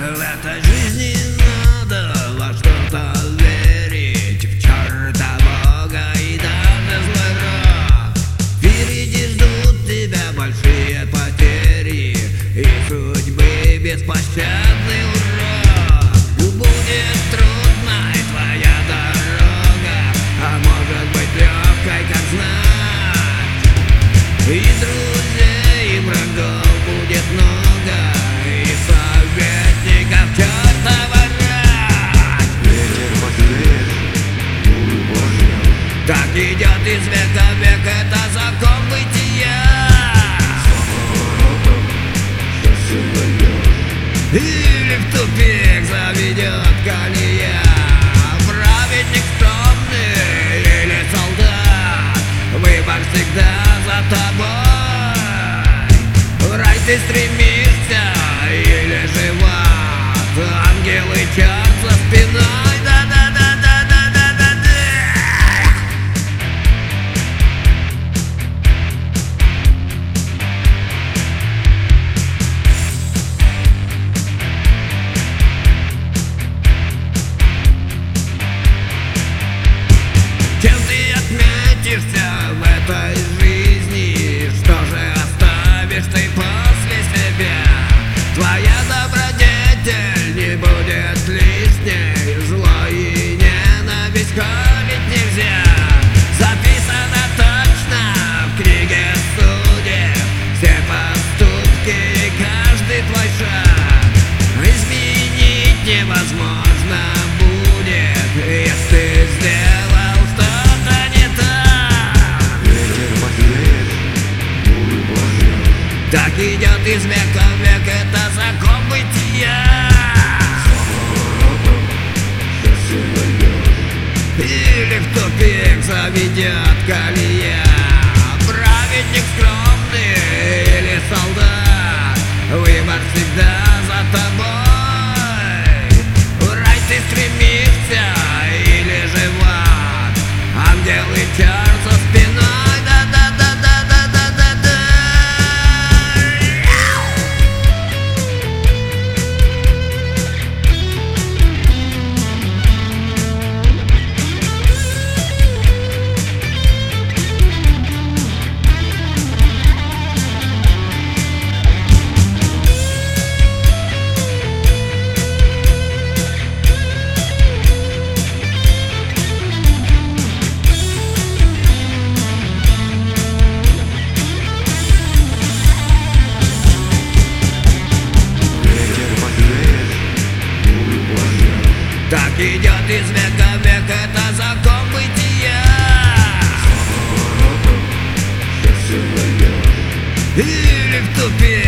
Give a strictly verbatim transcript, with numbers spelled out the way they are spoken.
В этой жизни надо во что-то верить, в черта Бога и даже злой рок. Впереди ждут тебя большие потери и судьбы беспощадный урок. Будет трудной твоя дорога, а может быть легкой, как знать. И друзей, и врагов будет много, и советников чертова рать. Ветер потеряет, бурю пожнет. Так идет из века в век, это закон бытия. Самоворотом счастье дает. Или в тупик заведет колея. Праведник скромный или солдат, выбор всегда за тобой. В рай ты стремишься или же в ад, ангелы чат за спиной. Да-да-да-да-да-да-да-да. Чем ты отметишься в этой жизни? Что же оставишь ты после себя? Твоя добродетель не будет лишней, зло и ненависть холить нельзя. Записано точно в книге судеб все поступки и каждый твой шаг. Изменить невозможно будет, если сделал что-то не так. Ветер потеряет, бурю пожнет. Так идет из века в век, это закон бытия. Самоворотом счастье дает. Или в тупик заведет колея. Праведник скромный или солдат, выбор всегда за тобой. В рай ты стремишься или же в ад, ангелы чар за спиной. Да-да-да-да-да-да-да-да. Ветер потеряет, бурю пожнет. Так идет из века в век, это закон бытия. Самоворотом счастье дает. Или в тупик